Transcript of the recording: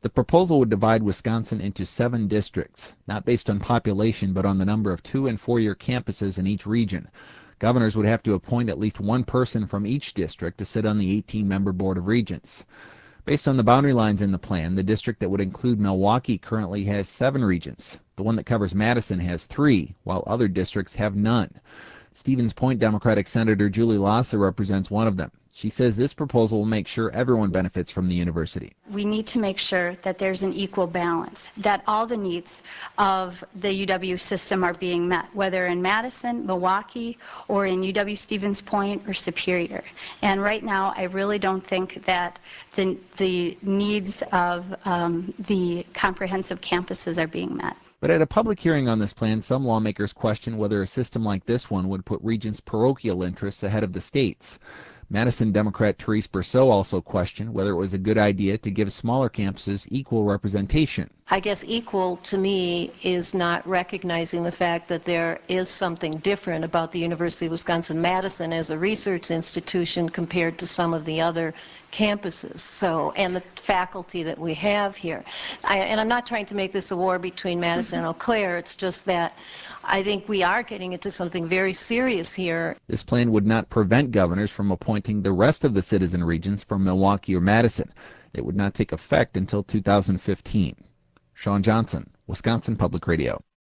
The proposal would divide Wisconsin into 7 districts, not based on population but on the number of 2- and 4-year campuses in each region. Governors would have to appoint at least one person from each district to sit on the 18-member Board of Regents. Based on the boundary lines in the plan, the district that would include Milwaukee currently has 7 regents. The one that covers Madison has 3, while other districts have none. Stevens Point Democratic Senator Julie Lassa represents one of them. She says this proposal will make sure everyone benefits from the university. We need to make sure that there's an equal balance, that all the needs of the UW system are being met, whether in Madison, Milwaukee, or in UW Stevens Point or Superior. And right now, I really don't think that the needs of the comprehensive campuses are being met. But at a public hearing on this plan, some lawmakers question whether a system like this one would put Regents' parochial interests ahead of the state's. Madison Democrat Therese Berceau also questioned whether it was a good idea to give smaller campuses equal representation. I guess equal to me is not recognizing the fact that there is something different about the University of Wisconsin-Madison as a research institution compared to some of the other campuses, and the faculty that we have here. And I'm not trying to make this a war between Madison and Eau Claire, it's just that I think we are getting into something very serious here. This plan would not prevent governors from appointing the rest of the citizen regents from Milwaukee or Madison. It would not take effect until 2015. Sean Johnson, Wisconsin Public Radio.